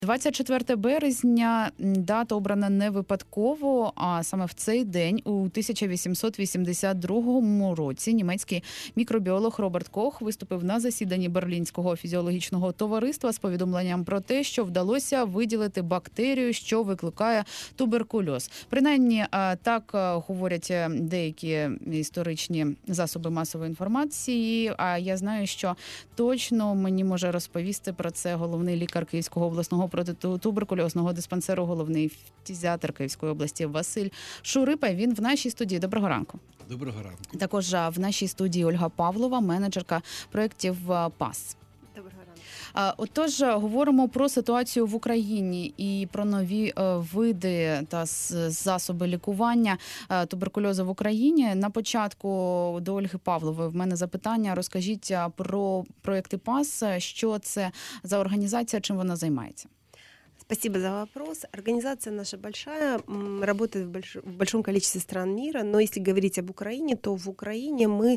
24 березня дата обрана не випадково, а саме в цей день у 1882 році німецький мікробіолог Роберт Кох виступив на засіданні Берлінського фізіологічного товариства з повідомленням про те, що вдалося виділити бактерію, що викликає туберкульоз. Принаймні, так говорять деякі історичні засоби масової інформації, а я знаю, що точно мені може розповісти про це головний лікар Київського обласного протитуберкульозного диспансеру, головний фтизіатр Київської області Василь Шурипа. Він в нашій студії. Доброго ранку. Доброго ранку. Також в нашій студії Ольга Павлова, менеджерка проєктів ПАС. Доброго ранку. Отож, говоримо про ситуацію в Україні і про нові види та засоби лікування туберкульозу в Україні. На початку до Ольги Павлової в мене запитання. Розкажіть про проєкти ПАС, що це за організація, чим вона займається? Спасибо за вопрос. Организация наша большая, работает в большом количестве стран мира, но если говорить об Украине, то в Украине мы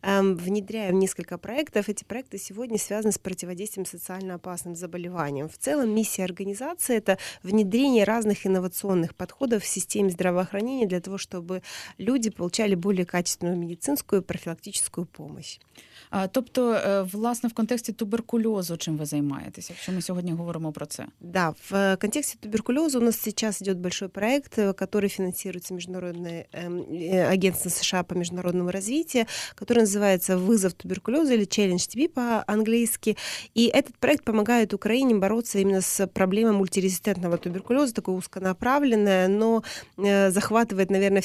внедряем несколько проектов. Эти проекты сегодня связаны с противодействием социально опасным заболеваниям. В целом миссия организации – это внедрение разных инновационных подходов в системе здравоохранения для того, чтобы люди получали более качественную медицинскую и профилактическую помощь. Тобто, власне, в контексті туберкульозу чим ви займаєтесь, якщо ми сьогодні говоримо про це? Да, в контексте туберкулеза у нас сейчас идет большой проект, который финансируется Международное агентство США по международному развитию, который называется «Вызов туберкулеза» или «Challenge TB» по-английски. И этот проект помогает Украине бороться именно с проблемой мультирезистентного туберкулеза, такое узконаправленное, но захватывает, наверное,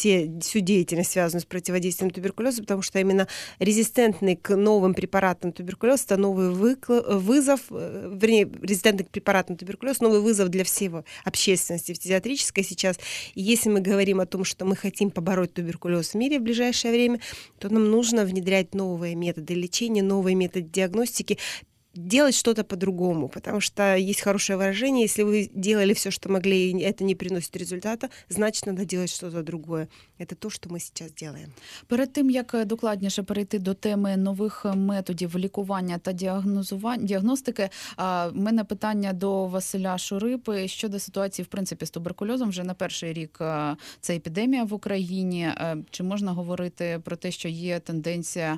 всю деятельность, связанную с противодействием туберкулеза, потому что именно резистентный к новым препаратам туберкулез – это новый вызов, вернее, резистентный к препаратам туберкулез – новый вызов для всей общественности фтизиатрической сейчас. И если мы говорим о том, что мы хотим побороть туберкулез в мире в ближайшее время, то нам нужно внедрять новые методы лечения, новые методы диагностики, делать что-то по-другому, потому что есть хорошее выражение: если вы делали все, что могли, и это не приносит результата, значит, надо делать что-то другое. Это то, что мы сейчас делаем. Перед тим, як докладніше перейти до теми нових методів лікування та діагностики, в мене питання до Василя Шурипи щодо ситуації, в принципі, з туберкульозом. Вже на перший рік це епідемія в Україні. Чи можна говорити про те, що є тенденція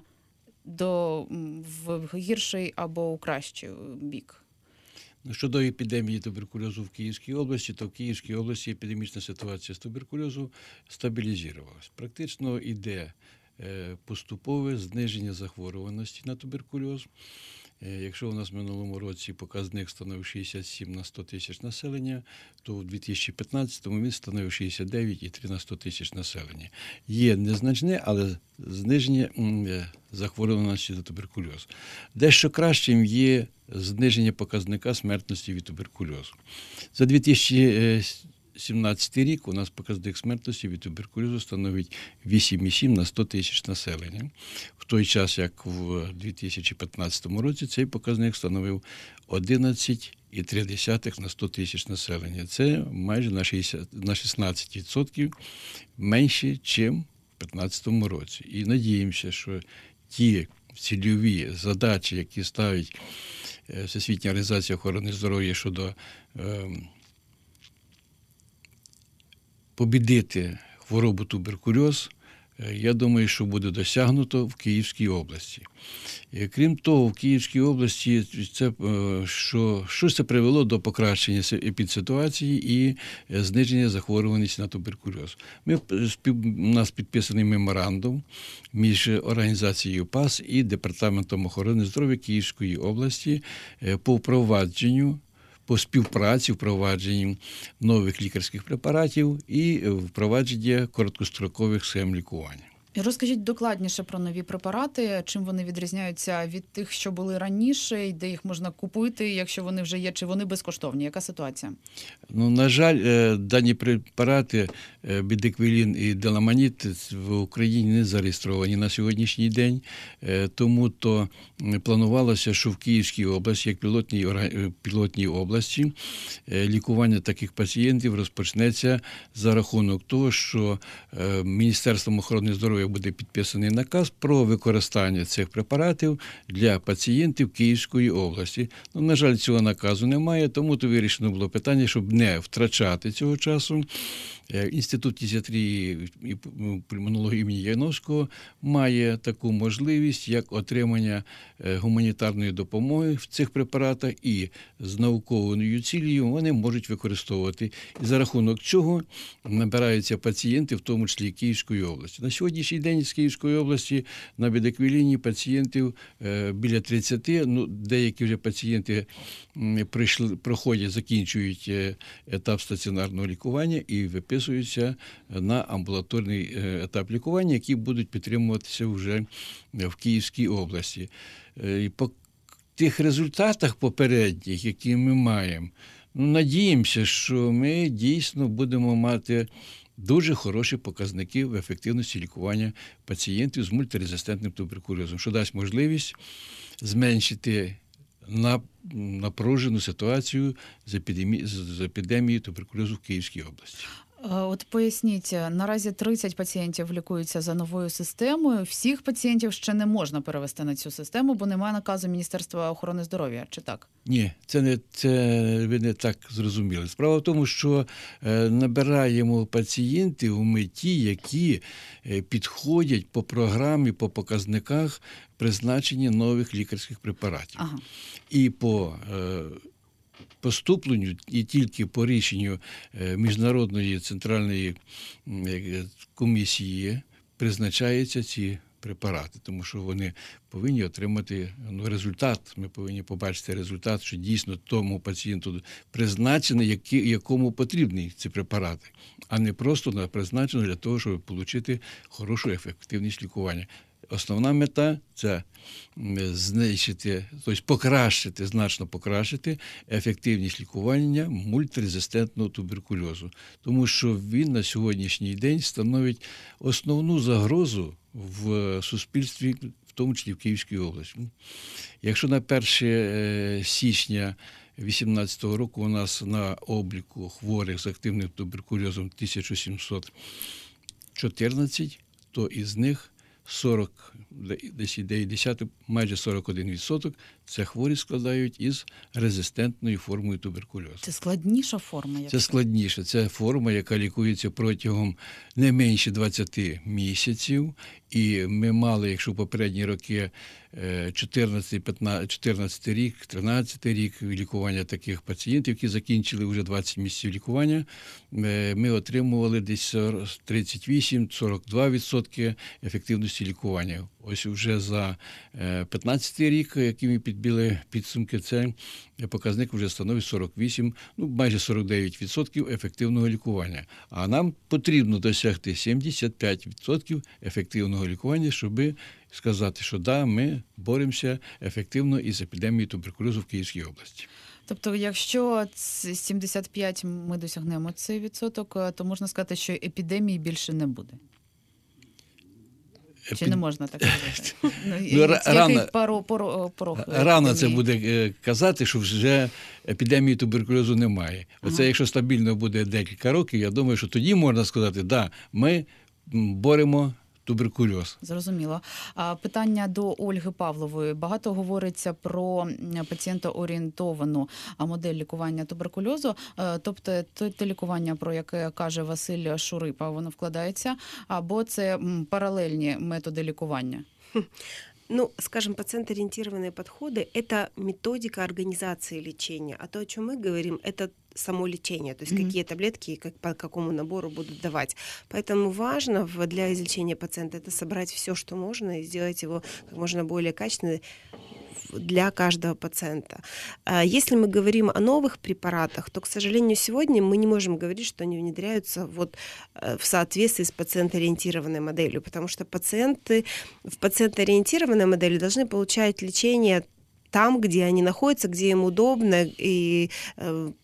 в гірший або у кращий бік? Щодо епідемії туберкульозу в Київській області, то в Київській області епідемічна ситуація з туберкульозу стабілізувалась. Практично йде поступове зниження захворюваності на туберкульоз. Якщо у нас в минулому році показник становив 67 на 100 тисяч населення, то у 2015-му він становив 69,3 на 100 тисяч населення. Є незначне, але зниження захворюваності на туберкульоз. Дещо кращим є зниження показника смертності від туберкульозу. За 2017 рік у нас показник смертності від туберкульозу становить 8,7 на 100 тисяч населення. В той час, як в 2015 році, цей показник становив 11,3 на 100 тисяч населення. Це майже на 16% менше, ніж в 2015 році. І надіємося, що ті цільові задачі, які ставить Всесвітня організація охорони здоров'я щодо побідити хворобу туберкульоз, я думаю, що буде досягнуто в Київській області. Крім того, в Київській області це привело до покращення епідситуації і зниження захворюваності на туберкульоз. У нас підписаний меморандум між організацією ПАС і Департаментом охорони здоров'я Київської області по співпраці, впровадженні нових лікарських препаратів і впровадження короткострокових схем лікування. Розкажіть докладніше про нові препарати, чим вони відрізняються від тих, що були раніше, і де їх можна купити, якщо вони вже є, чи вони безкоштовні? Яка ситуація? На жаль, дані препарати бідеквілін і деламаніт в Україні не зареєстровані на сьогоднішній день, тому то планувалося, що в Київській області, як пілотній області, лікування таких пацієнтів розпочнеться за рахунок того, що Міністерством охорони здоров'я постановою буде підписаний наказ про використання цих препаратів для пацієнтів Київської області. Ну, на жаль, цього наказу немає, тому то вирішено було питання, щоб не втрачати цього часу. Інститут фтизіатрії і пульмонології імені Яновського має таку можливість, як отримання гуманітарної допомоги в цих препаратах, і з науковою цілею вони можуть використовувати. І за рахунок чого набираються пацієнти, в тому числі Київської області. На сьогоднішній день з Київської області на бедеквіліні пацієнтів біля 30, ну, деякі вже пацієнти проходять, закінчують етап стаціонарного лікування і виписуються на амбулаторний етап лікування, які будуть підтримуватися вже в Київській області. І по тих результатах попередніх, які ми маємо, ну, надіємося, що ми дійсно будемо мати дуже хороші показники в ефективності лікування пацієнтів з мультирезистентним туберкульозом, що дасть можливість зменшити напружену ситуацію з епідемією туберкульозу в Київській області. От поясніть, наразі 30 пацієнтів лікуються за новою системою. Всіх пацієнтів ще не можна перевести на цю систему, бо немає наказу Міністерства охорони здоров'я, чи так? Ні, ви не так зрозуміли. Справа в тому, що набираємо пацієнтів ми ті, які підходять по програмі, по показниках призначення нових лікарських препаратів. Ага. І по поступленню, і тільки по рішенню Міжнародної центральної комісії призначаються ці препарати, тому що вони повинні отримати результат. Ми повинні побачити результат, що дійсно тому пацієнту призначені, якому потрібні ці препарати, а не просто призначено для того, щоб отримати хорошу ефективність лікування. Основна мета – це знищити, тобто покращити, значно покращити ефективність лікування мультирезистентного туберкульозу. Тому що він на сьогоднішній день становить основну загрозу в суспільстві, в тому числі в Київській області. Якщо на 1 січня 2018 року у нас на обліку хворих з активним туберкульозом 1714, то із них майже 41% це хворі складають із резистентною формою туберкульозу. Це складніша форма? Це складніше. Це форма, яка лікується протягом не менше 20 місяців. І ми мали, якщо в попередні роки 14 рік, 13 рік лікування таких пацієнтів, які закінчили вже 20 місяців лікування, ми отримували десь 38-42% ефективності лікування. Ось вже за 15 рік, який ми підбили підсумки, це показник вже становить 48, майже 49% ефективного лікування. А нам потрібно досягти 75% ефективного лікування, щоб сказати, що да, ми боремося ефективно із епідемією туберкульозу в Київській області. Тобто, якщо 75 ми досягнемо цей відсоток, то можна сказати, що епідемії більше не буде? Чи не можна так казати? Рано це буде казати, що вже епідемії туберкульозу немає. Оце якщо стабільно буде декілька років, я думаю, що тоді можна сказати, да, ми боремо туберкульоз. Зрозуміло. Питання до Ольги Павлової. Багато говориться про пацієнтоорієнтовану модель лікування туберкульозу. Тобто те лікування, про яке каже Василь Шурипа, воно вкладається, або це паралельні методи лікування? Ну, скажем, пациент-ориентированные подходы – это методика организации лечения. А то, о чем мы говорим, это само лечение, то есть какие таблетки по какому набору будут давать. Поэтому важно для излечения пациента это собрать все, что можно, и сделать его как можно более качественно для каждого пациента. Если мы говорим о новых препаратах, то, к сожалению, сегодня мы не можем говорить, что они внедряются в соответствии с пациент-ориентированной моделью, потому что пациенты в пациент-ориентированной модели должны получать лечение там, где они находятся, где им удобно, и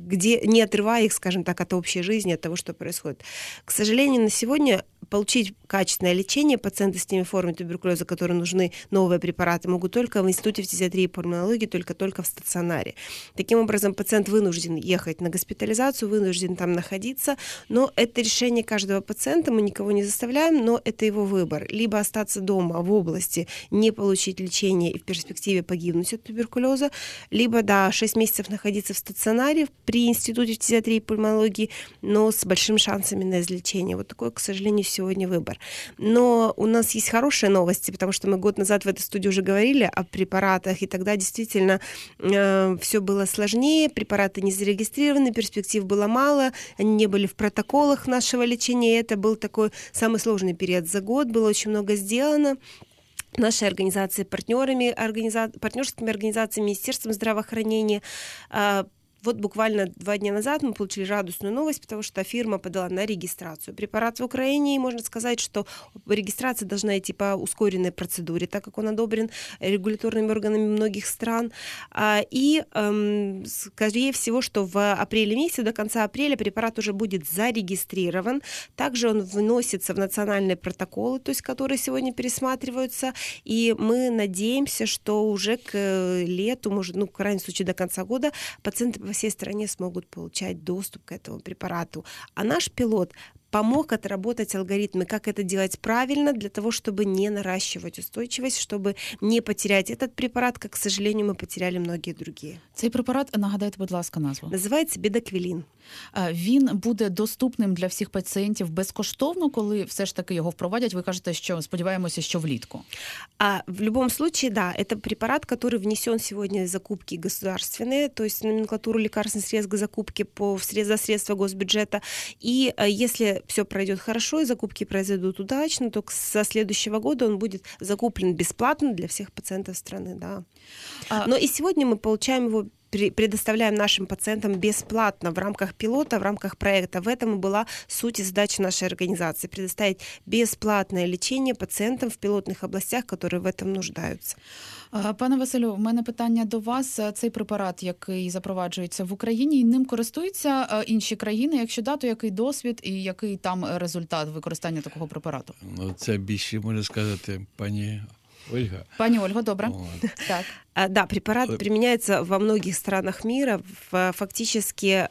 где не отрывая их, скажем так, от общей жизни, от того, что происходит. К сожалению, на сегодня получить качественное лечение пациенты с теми формами туберкулеза, которые нужны, новые препараты, могут только в Институте фтизиатрии и пульмонологии, только в стационаре. Таким образом, пациент вынужден ехать на госпитализацию, вынужден там находиться, но это решение каждого пациента, мы никого не заставляем, но это его выбор. Либо остаться дома в области, не получить лечение и в перспективе погибнуть от туберкулеза, либо, да, 6 месяцев находиться в стационаре при Институте фтизиатрии и пульмонологии, но с большими шансами на излечение. Вот такой, к сожалению, сегодня выбор. Но у нас есть хорошие новости, потому что мы год назад в этой студии уже говорили о препаратах, и тогда действительно все было сложнее, препараты не зарегистрированы, перспектив было мало, они не были в протоколах нашего лечения, и это был такой самый сложный период за год, было очень много сделано. Нашей организации, партнерскими организациями, Министерством здравоохранения. Вот буквально 2 дня назад мы получили радостную новость, потому что фирма подала на регистрацию. Препарат в Украине, и можно сказать, что регистрация должна идти по ускоренной процедуре, так как он одобрен регуляторными органами многих стран. И, скорее всего, что в апреле месяце, до конца апреля препарат уже будет зарегистрирован. Также он вносится в национальные протоколы, то есть которые сегодня пересматриваются. И мы надеемся, что уже к лету, может, в крайнем случае до конца года, пациенты во всей стране смогут получать доступ к этому препарату. А наш пилот помог отработать алгоритмы, как это делать правильно, для того, чтобы не наращивать устойчивость, чтобы не потерять этот препарат, как, к сожалению, мы потеряли многие другие. Цей препарат, нагадайте, будь ласка, назву. Називається бідаквілін. Він буде доступним для всіх пацієнтів безкоштовно, коли все ж таки його впровадять? Ви кажете, що сподіваємося, що влітку. В любом случае, да, это препарат, который внесен сегодня в закупки государственные, то есть номенклатуру лекарственных средств к закупке за средства госбюджета. И если все пройдет хорошо и закупки произойдут удачно, то со следующего года он будет закуплен бесплатно для всех пациентов страны, да. Но и сегодня мы получаем его, предоставляем нашим пациентам бесплатно в рамках пилота, в рамках проекта. В этом и была суть и задача нашей организации – предоставить бесплатное лечение пациентам в пилотных областях, которые в этом нуждаются. Пане Василю, в мене питання до вас. Цей препарат, який запроваджується в Україні, ним користуються інші країни? Якщо да, то який досвід і який там результат використання такого препарату? Це більше, можна сказати, пані Ольга. Пані Ольго, добре. Так. Да, препарат применяется во многих странах мира. Фактически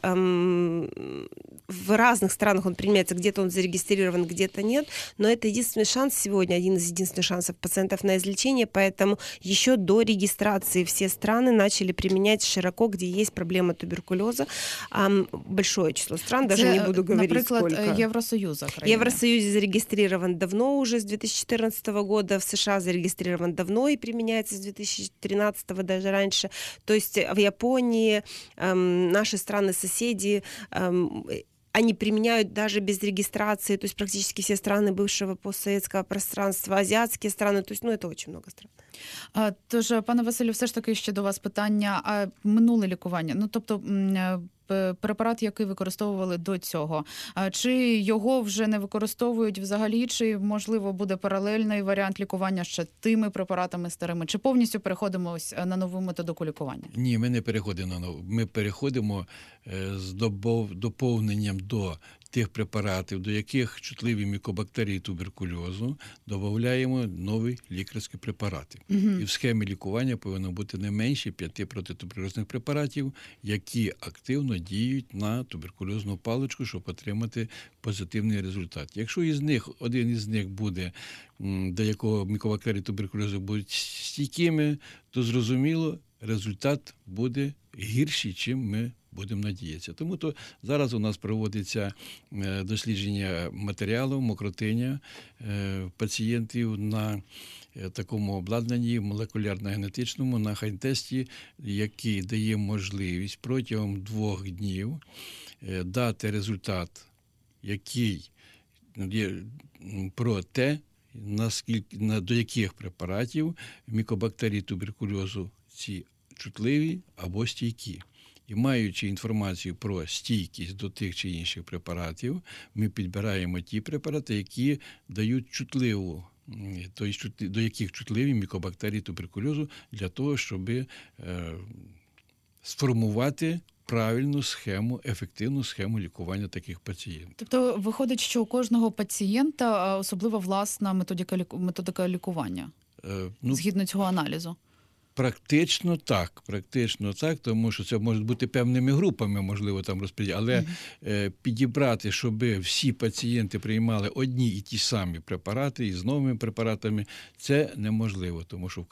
в разных странах он применяется. Где-то он зарегистрирован, где-то нет. Но это единственный шанс сегодня, один из единственных шансов пациентов на излечение. Поэтому еще до регистрации все страны начали применять широко, где есть проблема туберкулеза. Большое число стран, даже не буду говорить сколько. Наприклад, Євросоюза країни. Евросоюз зарегистрирован давно, уже с 2014 года. В США зарегистрирован давно и применяется с 2013 даже раньше. То есть в Японии наши страны-соседи, они применяют даже без регистрации, то есть практически все страны бывшего постсоветского пространства, азиатские страны, то есть, это очень много стран. Тож, пане Василю, все ж таки ще до вас питання, а минуле лікування, тобто препарат, який використовували до цього, чи його вже не використовують взагалі, чи, можливо, буде паралельний варіант лікування ще тими препаратами старими, чи повністю переходимо ось на нову методику лікування? Ні, ми не переходимо на нову. Ми переходимо з доповненням до тих препаратів, до яких чутливі мікобактерії туберкульозу, додаємо нові лікарські препарати. І в схемі лікування повинно бути не менше 5 протитуберкульозних препаратів, які активно діють на туберкульозну паличку, щоб отримати позитивний результат. Якщо один із них буде, до якого мікобактерії туберкульозу будуть стійкими, то зрозуміло, результат буде гірший, чим ми будемо надіятися. Тому то зараз у нас проводиться дослідження матеріалу, мокротиння пацієнтів на такому обладнанні молекулярно-генетичному, на хайн-тесті, який дає можливість протягом 2 днів дати результат, який є про те, до яких препаратів мікобактерії туберкульозу ці чутливі або стійкі. І маючи інформацію про стійкість до тих чи інших препаратів, ми підбираємо ті препарати, які дають чутливу, до яких чутливі мікобактерії туберкульозу, для того, щоб сформувати правильну схему, ефективну схему лікування таких пацієнтів. Тобто виходить, що у кожного пацієнта особлива власна методика лікування, згідно цього аналізу? Практично так, тому що це може бути певними групами, можливо, там розподіл, але підібрати, щоб всі пацієнти приймали одні і ті самі препарати і з новими препаратами, це неможливо, тому що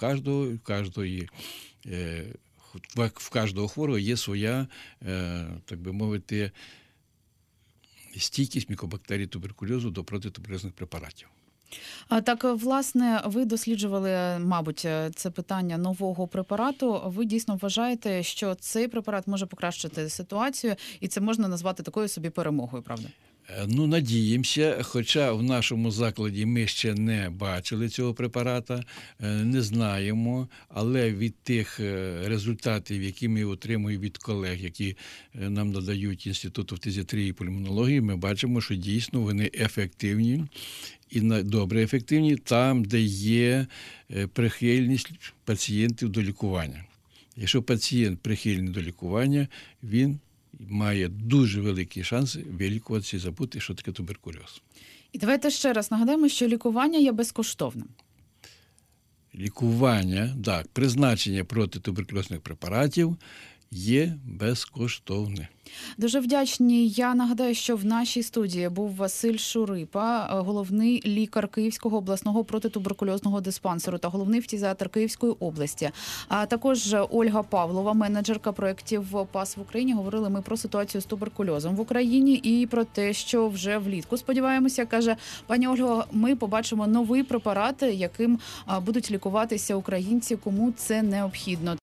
в кожного хворого є своя, так би мовити, стійкість мікобактерій туберкульозу до протитуберкульозних препаратів. Так, власне, ви досліджували, мабуть, це питання нового препарату. Ви дійсно вважаєте, що цей препарат може покращити ситуацію, і це можна назвати такою собі перемогою, правда? Надіємося, хоча в нашому закладі ми ще не бачили цього препарата, не знаємо, але від тих результатів, які ми отримуємо від колег, які нам надають Інституту фтизіатрії і пульмонології, ми бачимо, що дійсно вони ефективні і добре ефективні там, де є прихильність пацієнтів до лікування. Якщо пацієнт прихильний до лікування, він має дуже великі шанси вилікуватися і забути, що таке туберкульоз. І давайте ще раз нагадаємо, що лікування є безкоштовним. Лікування, так, призначення протитуберкульозних препаратів є безкоштовне. Дуже вдячні. Я нагадаю, що в нашій студії був Василь Шурипа, головний лікар Київського обласного протитуберкульозного диспансеру та головний фтизіатр Київської області. А також Ольга Павлова, менеджерка проєктів ПАС в Україні. Говорили ми про ситуацію з туберкульозом в Україні і про те, що вже влітку, сподіваємося, каже пані Ольго, ми побачимо новий препарат, яким будуть лікуватися українці, кому це необхідно.